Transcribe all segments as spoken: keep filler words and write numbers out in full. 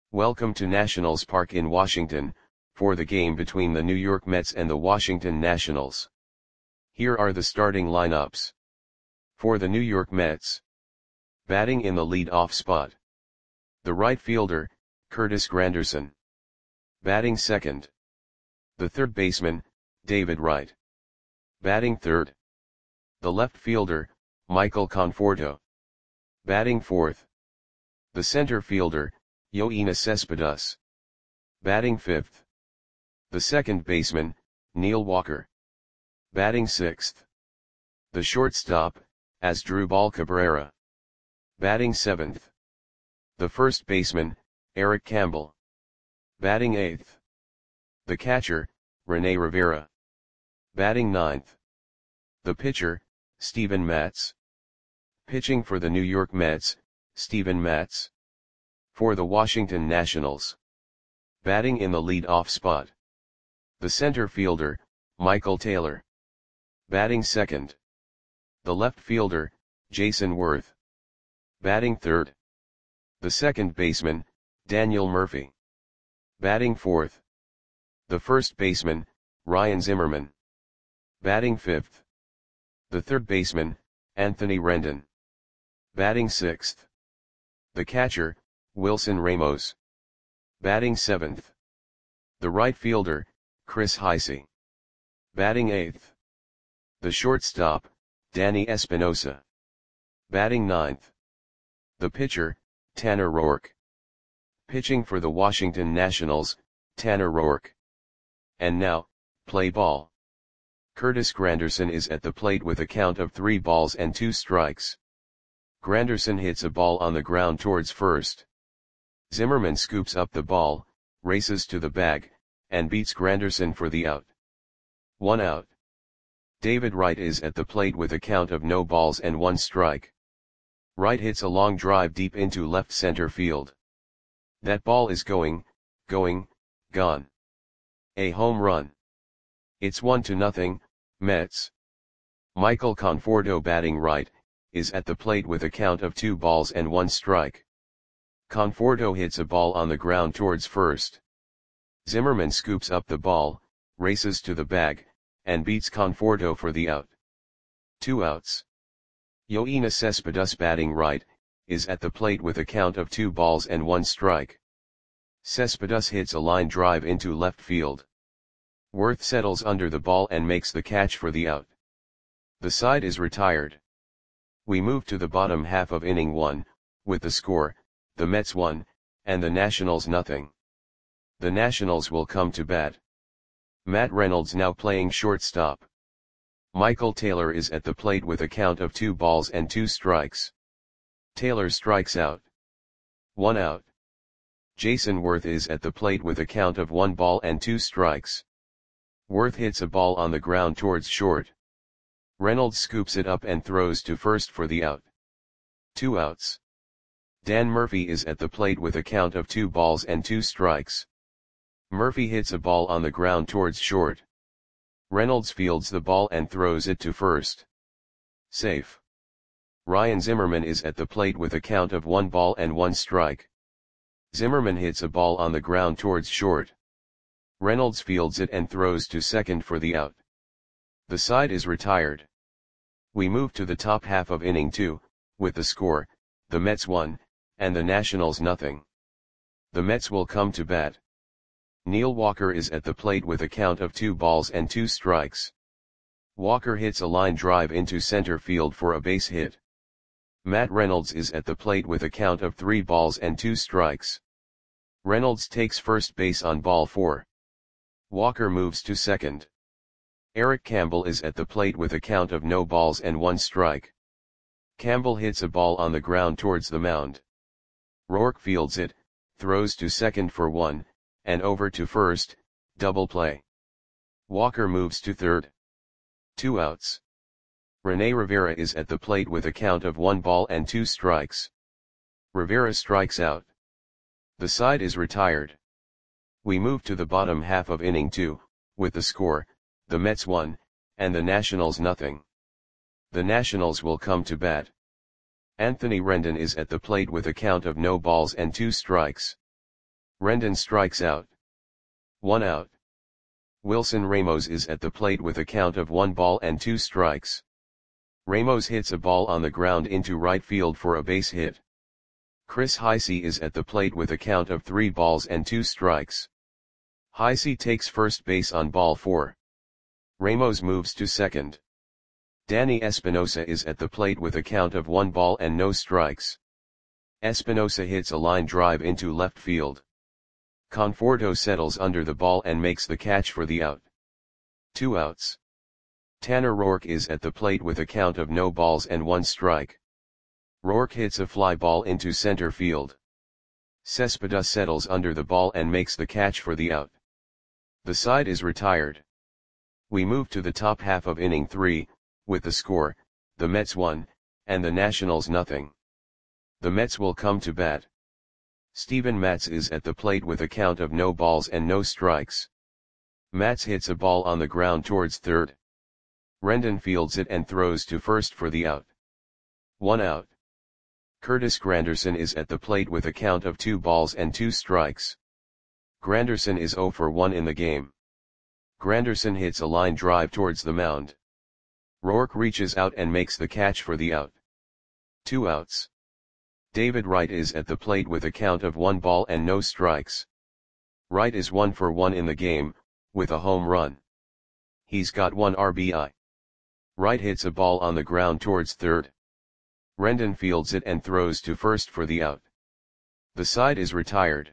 Welcome to Nationals Park in Washington, for the game between the New York Mets and the Washington Nationals. Here are the starting lineups. For the New York Mets. Batting in the lead-off spot. The right fielder, Curtis Granderson. Batting second. The third baseman, David Wright. Batting third. The left fielder, Michael Conforto. Batting fourth. The center fielder, Yoenis Cespedes. Batting fifth. The second baseman, Neil Walker. Batting sixth. The shortstop, Asdrubal Cabrera. Batting seventh. The first baseman, Eric Campbell. Batting eighth. The catcher, Rene Rivera. Batting ninth. The pitcher, Steven Matz. Pitching for the New York Mets, Steven Matz. For the Washington Nationals. Batting in the lead-off spot. The center fielder, Michael Taylor. Batting second. The left fielder, Jason Worth. Batting third. The second baseman, Daniel Murphy. Batting fourth. The first baseman, Ryan Zimmerman. Batting fifth. The third baseman, Anthony Rendon. Batting sixth. The catcher, Wilson Ramos. Batting seventh. The right fielder, Chris Heisey. Batting eighth. The shortstop, Danny Espinosa. Batting ninth. The pitcher, Tanner Roark. Pitching for the Washington Nationals, Tanner Roark. And now, play ball. Curtis Granderson is at the plate with a count of three balls and two strikes. Granderson hits a ball on the ground towards first. Zimmerman scoops up the ball, races to the bag, and beats Granderson for the out. One out. David Wright is at the plate with a count of no balls and one strike. Wright hits a long drive deep into left center field. That ball is going, going, gone. A home run. It's one to nothing, Mets. Michael Conforto, batting right, is at the plate with a count of two balls and one strike. Conforto hits a ball on the ground towards first. Zimmerman scoops up the ball, races to the bag, and beats Conforto for the out. Two outs. Yoenis Cespedes, batting right, is at the plate with a count of two balls and one strike. Cespedes hits a line drive into left field. Worth settles under the ball and makes the catch for the out. The side is retired. We move to the bottom half of inning one, with the score, the Mets one, and the Nationals nothing. The Nationals will come to bat. Matt Reynolds now playing shortstop. Michael Taylor is at the plate with a count of two balls and two strikes. Taylor strikes out. One out. Jason Worth is at the plate with a count of one ball and two strikes. Worth hits a ball on the ground towards short. Reynolds scoops it up and throws to first for the out. Two outs. Dan Murphy is at the plate with a count of two balls and two strikes. Murphy hits a ball on the ground towards short. Reynolds fields the ball and throws it to first. Safe. Ryan Zimmerman is at the plate with a count of one ball and one strike. Zimmerman hits a ball on the ground towards short. Reynolds fields it and throws to second for the out. The side is retired. We move to the top half of inning two, with the score, the Mets one, and the Nationals nothing. The Mets will come to bat. Neil Walker is at the plate with a count of two balls and two strikes. Walker hits a line drive into center field for a base hit. Matt Reynolds is at the plate with a count of three balls and two strikes. Reynolds takes first base on ball four. Walker moves to second. Eric Campbell is at the plate with a count of no balls and one strike. Campbell hits a ball on the ground towards the mound. Roark fields it, throws to second for one, and over to first, double play. Walker moves to third. Two outs. Rene Rivera is at the plate with a count of one ball and two strikes. Rivera strikes out. The side is retired. We move to the bottom half of inning two, with the score, the Mets one, and the Nationals nothing. The Nationals will come to bat. Anthony Rendon is at the plate with a count of no balls and two strikes. Rendon strikes out. One out. Wilson Ramos is at the plate with a count of one ball and two strikes. Ramos hits a ball on the ground into right field for a base hit. Chris Heisey is at the plate with a count of three balls and two strikes. Heisey takes first base on ball four. Ramos moves to second. Danny Espinosa is at the plate with a count of one ball and no strikes. Espinosa hits a line drive into left field. Conforto settles under the ball and makes the catch for the out. Two outs. Tanner Roark is at the plate with a count of no balls and one strike. Roark hits a fly ball into center field. Cespedes settles under the ball and makes the catch for the out. The side is retired. We move to the top half of inning three, with the score, the Mets one, and the Nationals nothing. The Mets will come to bat. Steven Matz is at the plate with a count of no balls and no strikes. Matz hits a ball on the ground towards third. Rendon fields it and throws to first for the out. One out. Curtis Granderson is at the plate with a count of two balls and two strikes. Granderson is zero for one in the game. Granderson hits a line drive towards the mound. Roark reaches out and makes the catch for the out. Two outs. David Wright is at the plate with a count of one ball and no strikes. Wright is one for one in the game, with a home run. He's got one R B I. Wright hits a ball on the ground towards third. Rendon fields it and throws to first for the out. The side is retired.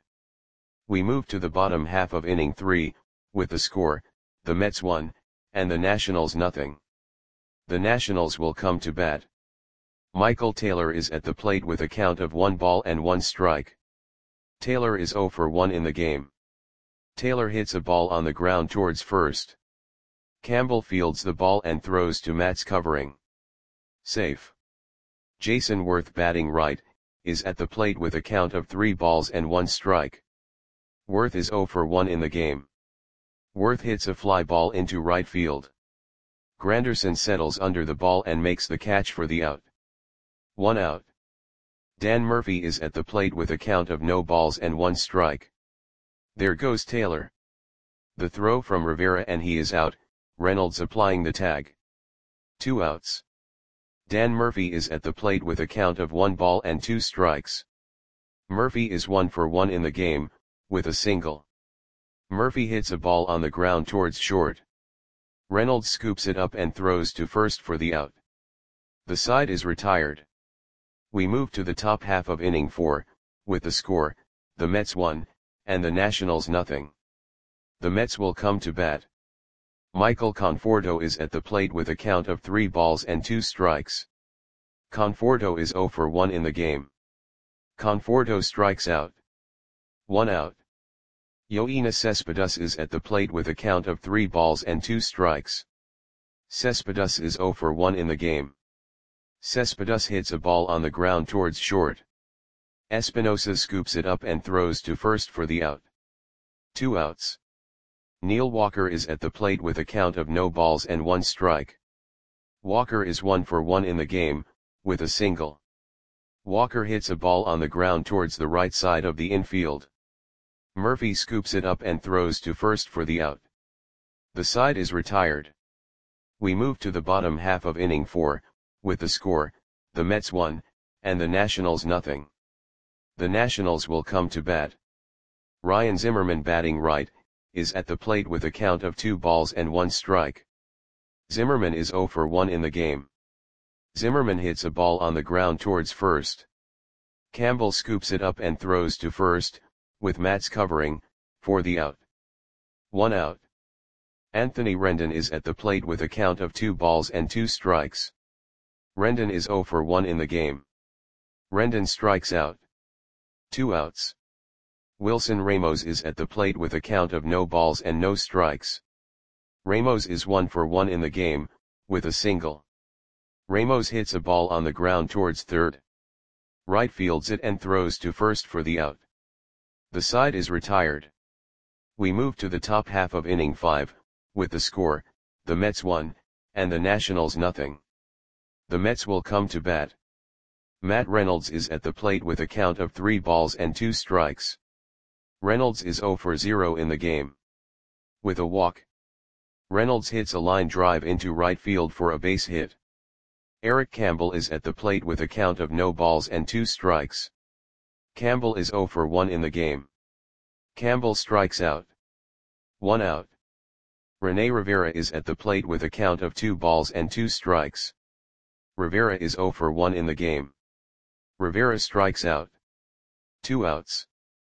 We move to the bottom half of inning three, with the score, the Mets one, and the Nationals nothing. The Nationals will come to bat. Michael Taylor is at the plate with a count of one ball and one strike. Taylor is zero for one in the game. Taylor hits a ball on the ground towards first. Campbell fields the ball and throws to Matz covering. Safe. Jason Worth batting right, is at the plate with a count of three balls and one strike. Worth is zero for one in the game. Worth hits a fly ball into right field. Granderson settles under the ball and makes the catch for the out. One out. Dan Murphy is at the plate with a count of no balls and one strike. There goes Taylor. The throw from Rivera and he is out, Reynolds applying the tag. Two outs. Dan Murphy is at the plate with a count of one ball and two strikes. Murphy is one for one in the game, with a single. Murphy hits a ball on the ground towards short. Reynolds scoops it up and throws to first for the out. The side is retired. We move to the top half of inning four, with the score, the Mets one, and the Nationals nothing. The Mets will come to bat. Michael Conforto is at the plate with a count of three balls and two strikes. Conforto is zero for one in the game. Conforto strikes out. One out. Yoenis Cespedes is at the plate with a count of three balls and two strikes. Cespedes is zero for one in the game. Cespedes hits a ball on the ground towards short. Espinosa scoops it up and throws to first for the out. Two outs. Neil Walker is at the plate with a count of no balls and one strike. Walker is one for one in the game, with a single. Walker hits a ball on the ground towards the right side of the infield. Murphy scoops it up and throws to first for the out. The side is retired. We move to the bottom half of inning four, with the score, the Mets one, and the Nationals nothing. The Nationals will come to bat. Ryan Zimmerman batting right, is at the plate with a count of two balls and one strike. Zimmerman is zero for one in the game. Zimmerman hits a ball on the ground towards first. Campbell scoops it up and throws to first, with Matz covering, for the out. One out. Anthony Rendon is at the plate with a count of two balls and two strikes. Rendon is zero for one in the game. Rendon strikes out. Two outs. Wilson Ramos is at the plate with a count of no balls and no strikes. Ramos is one for one in the game, with a single. Ramos hits a ball on the ground towards third. Right fields it and throws to first for the out. The side is retired. We move to the top half of inning five, with the score, the Mets one, and the Nationals nothing. The Mets will come to bat. Matt Reynolds is at the plate with a count of three balls and two strikes. Reynolds is zero for zero in the game. With a walk, Reynolds hits a line drive into right field for a base hit. Eric Campbell is at the plate with a count of no balls and two strikes. Campbell is zero for one in the game. Campbell strikes out. One out. Rene Rivera is at the plate with a count of two balls and two strikes. Rivera is zero for one in the game. Rivera strikes out. Two outs.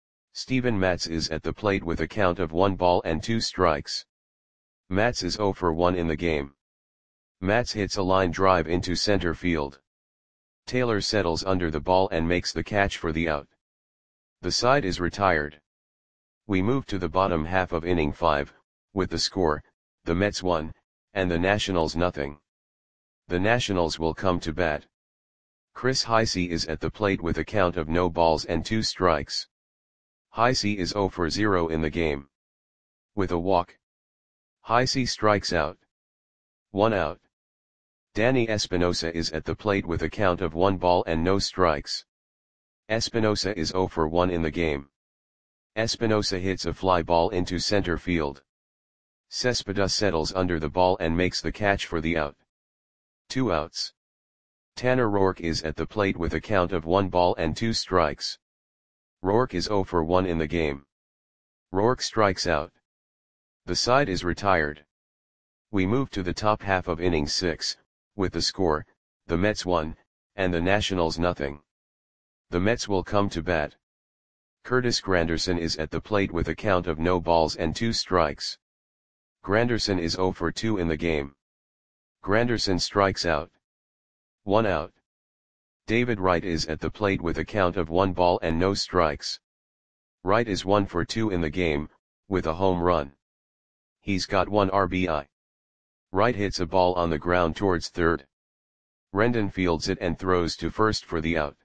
Steven Matz is at the plate with a count of one ball and two strikes. Matz is zero for one in the game. Matz hits a line drive into center field. Taylor settles under the ball and makes the catch for the out. The side is retired. We move to the bottom half of inning five, with the score, the Mets one, and the Nationals nothing. The Nationals will come to bat. Chris Heisey is at the plate with a count of no balls and two strikes. Heisey is zero for zero in the game. With a walk, Heisey strikes out. One out. Danny Espinosa is at the plate with a count of one ball and no strikes. Espinosa is zero for one in the game. Espinosa hits a fly ball into center field. Cespedes settles under the ball and makes the catch for the out. Two outs. Tanner Roark is at the plate with a count of one ball and two strikes. Roark is zero for one in the game. Roark strikes out. The side is retired. We move to the top half of inning six, with the score, the Mets one, and the Nationals nothing. The Mets will come to bat. Curtis Granderson is at the plate with a count of no balls and two strikes. Granderson is zero for two in the game. Granderson strikes out. One out. David Wright is at the plate with a count of one ball and no strikes. Wright is one for two in the game, with a home run. He's got one R B I. Wright hits a ball on the ground towards third. Rendon fields it and throws to first for the out.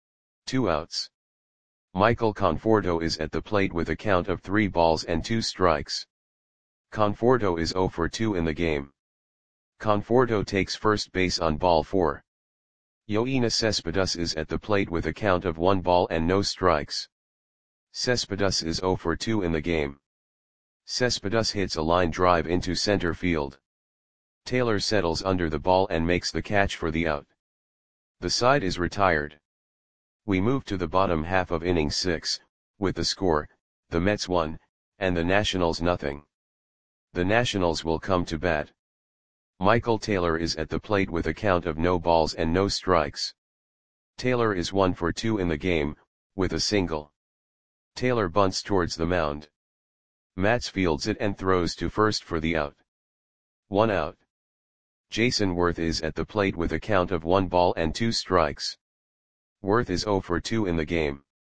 Two outs. Michael Conforto is at the plate with a count of three balls and two strikes. Conforto is zero for two in the game. Conforto takes first base on ball four. Yoenis Cespedes is at the plate with a count of one ball and no strikes. Cespedes is zero for two in the game. Cespedes hits a line drive into center field. Taylor settles under the ball and makes the catch for the out. The side is retired. We move to the bottom half of inning six, with the score, the Mets one, and the Nationals nothing. The Nationals will come to bat. Michael Taylor is at the plate with a count of no balls and no strikes. Taylor is one for two in the game, with a single. Taylor bunts towards the mound. Matz fields it and throws to first for the out. One out. Jason Worth is at the plate with a count of one ball and two strikes. Worth is zero for two in the game.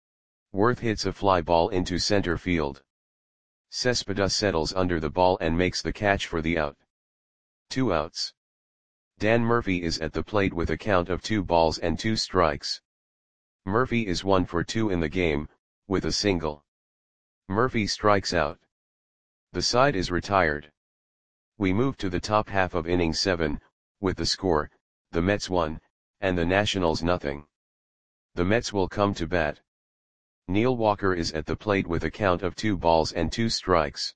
Worth hits a fly ball into center field. Cespedes settles under the ball and makes the catch for the out. Two outs. Dan Murphy is at the plate with a count of two balls and two strikes. Murphy is one for two in the game, with a single. Murphy strikes out. The side is retired. We move to the top half of inning seven, with the score, the Mets one, and the Nationals nothing. The Mets will come to bat. Neil Walker is at the plate with a count of two balls and two strikes.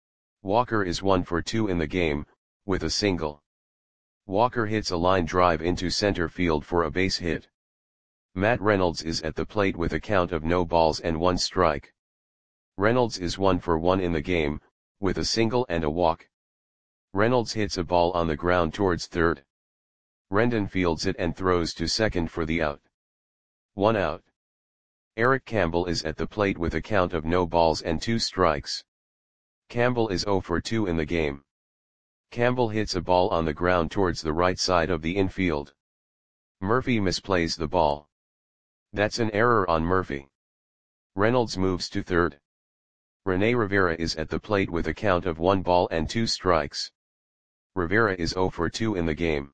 Walker is one for two in the game, with a single. Walker hits a line drive into center field for a base hit. Matt Reynolds is at the plate with a count of no balls and one strike. Reynolds is one for one in the game, with a single and a walk. Reynolds hits a ball on the ground towards third. Rendon fields it and throws to second for the out. One out. Eric Campbell is at the plate with a count of no balls and two strikes. Campbell is zero for two in the game. Campbell hits a ball on the ground towards the right side of the infield. Murphy misplays the ball. That's an error on Murphy. Reynolds moves to third. Rene Rivera is at the plate with a count of one ball and two strikes. Rivera is zero for two in the game.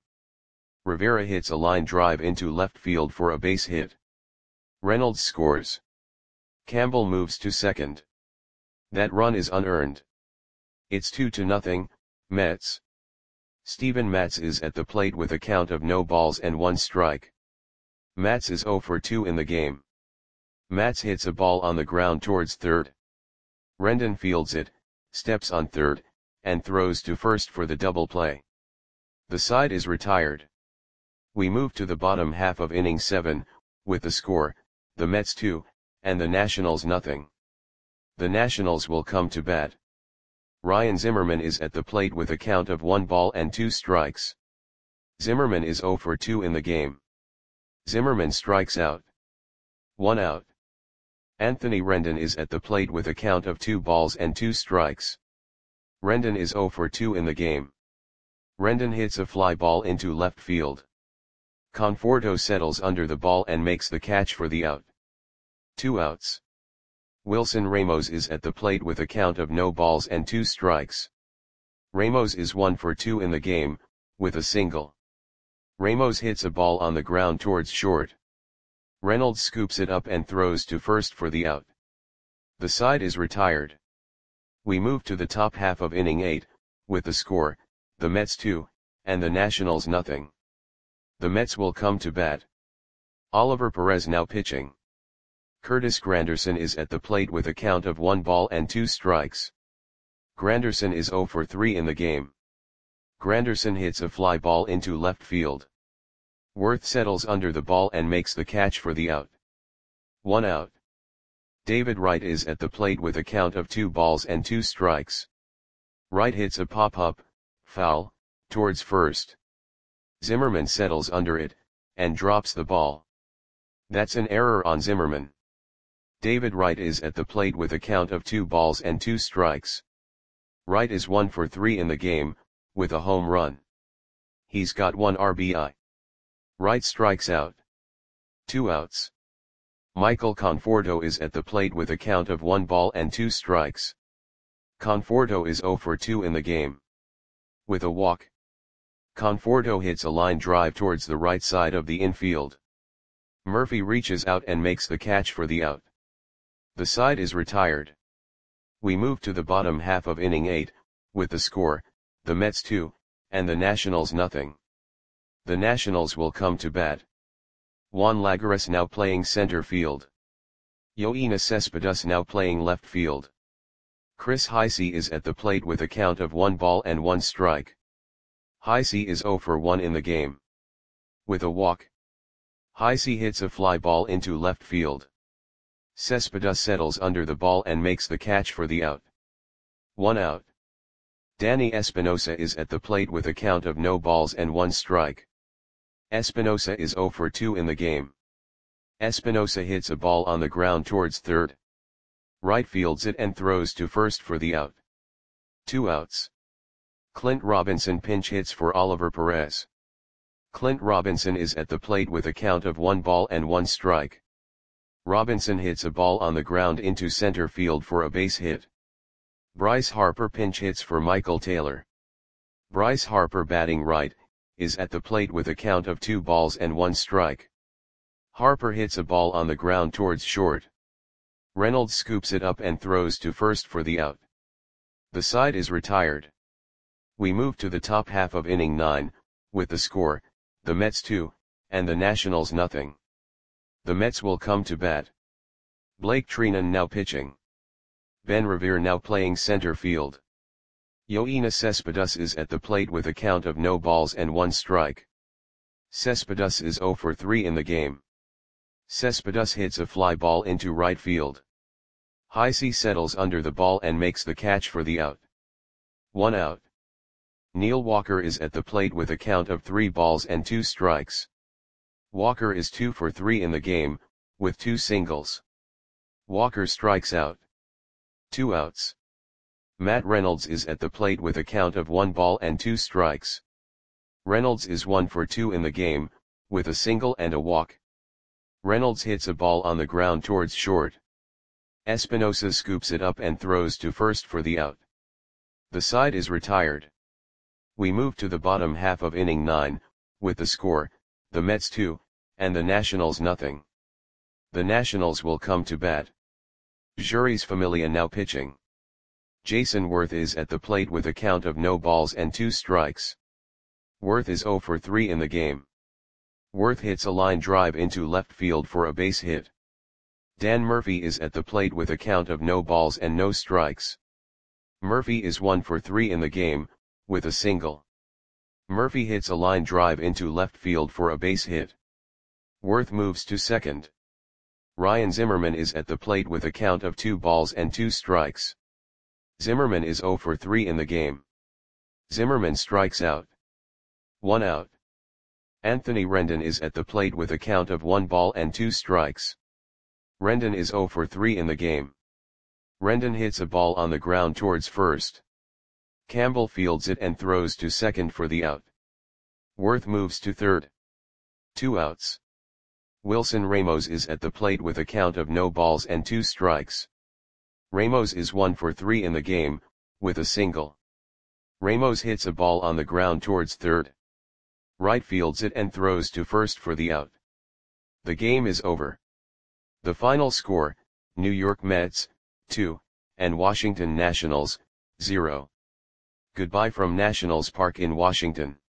Rivera hits a line drive into left field for a base hit. Reynolds scores. Campbell moves to second. That run is unearned. It's two to nothing, Mets. Steven Matz is at the plate with a count of no balls and one strike. Matz is zero for two in the game. Matz hits a ball on the ground towards third. Rendon fields it, steps on third, and throws to first for the double play. The side is retired. We move to the bottom half of inning seven, with the score, the Mets two, and the Nationals nothing. The Nationals will come to bat. Ryan Zimmerman is at the plate with a count of one ball and two strikes. Zimmerman is zero for two in the game. Zimmerman strikes out. One out. Anthony Rendon is at the plate with a count of two balls and two strikes. Rendon is zero for two in the game. Rendon hits a fly ball into left field. Conforto settles under the ball and makes the catch for the out. Two outs. Wilson Ramos is at the plate with a count of no balls and two strikes. Ramos is one for two in the game, with a single. Ramos hits a ball on the ground towards short. Reynolds scoops it up and throws to first for the out. The side is retired. We move to the top half of inning eight, with the score, the Mets two, and the Nationals nothing. The Mets will come to bat. Oliver Perez now pitching. Curtis Granderson is at the plate with a count of one ball and two strikes. Granderson is zero for three in the game. Granderson hits a fly ball into left field. Worth settles under the ball and makes the catch for the out. One out. David Wright is at the plate with a count of two balls and two strikes. Wright hits a pop-up, foul, towards first. Zimmerman settles under it, and drops the ball. That's an error on Zimmerman. David Wright is at the plate with a count of two balls and two strikes. Wright is one for three in the game, with a home run. He's got one R B I. Wright strikes out. Two outs. Michael Conforto is at the plate with a count of one ball and two strikes. Conforto is zero for two in the game. With a walk. Conforto hits a line drive towards the right side of the infield. Murphy reaches out and makes the catch for the out. The side is retired. We move to the bottom half of inning eight, with the score, the Mets two, and the Nationals nothing. The Nationals will come to bat. Juan Lagares now playing center field. Yoenis Cespedes now playing left field. Chris Heisey is at the plate with a count of one ball and one strike. Heisey is zero for one in the game. With a walk. Heisey hits a fly ball into left field. Cespedes settles under the ball and makes the catch for the out. One out. Danny Espinosa is at the plate with a count of no balls and one strike. Espinosa is zero for two in the game. Espinosa hits a ball on the ground towards third. Right fields it and throws to first for the out. Two outs. Clint Robinson pinch hits for Oliver Perez. Clint Robinson is at the plate with a count of one ball and one strike. Robinson hits a ball on the ground into center field for a base hit. Bryce Harper pinch hits for Michael Taylor. Bryce Harper batting right, is at the plate with a count of two balls and one strike. Harper hits a ball on the ground towards short. Reynolds scoops it up and throws to first for the out. The side is retired. We move to the top half of inning nine, with the score, the Mets two, and the Nationals nothing. The Mets will come to bat. Blake Treinen now pitching. Ben Revere now playing center field. Yoenis Cespedes is at the plate with a count of no balls and one strike. Cespedes is zero for three in the game. Cespedes hits a fly ball into right field. Heisey settles under the ball and makes the catch for the out. One out. Neil Walker is at the plate with a count of three balls and two strikes. Walker is two for three in the game, with two singles. Walker strikes out. Two outs. Matt Reynolds is at the plate with a count of one ball and two strikes. Reynolds is one for two in the game, with a single and a walk. Reynolds hits a ball on the ground towards short. Espinosa scoops it up and throws to first for the out. The side is retired. We move to the bottom half of inning nine, with the score, the Mets two, and the Nationals nothing. The Nationals will come to bat. Juris Familia now pitching. Jason Worth is at the plate with a count of no balls and two strikes. Worth is zero for three in the game. Worth hits a line drive into left field for a base hit. Dan Murphy is at the plate with a count of no balls and no strikes. Murphy is one for three in the game, with a single. Murphy hits a line drive into left field for a base hit. Worth moves to second. Ryan Zimmerman is at the plate with a count of two balls and two strikes. Zimmerman is zero for three in the game. Zimmerman strikes out. One out. Anthony Rendon is at the plate with a count of one ball and two strikes. Rendon is zero for three in the game. Rendon hits a ball on the ground towards first. Campbell fields it and throws to second for the out. Worth moves to third. Two outs. Wilson Ramos is at the plate with a count of no balls and two strikes. Ramos is one for three in the game, with a single. Ramos hits a ball on the ground towards third. Right fields it and throws to first for the out. The game is over. The final score, New York Mets, two, and Washington Nationals, zero. Goodbye from Nationals Park in Washington.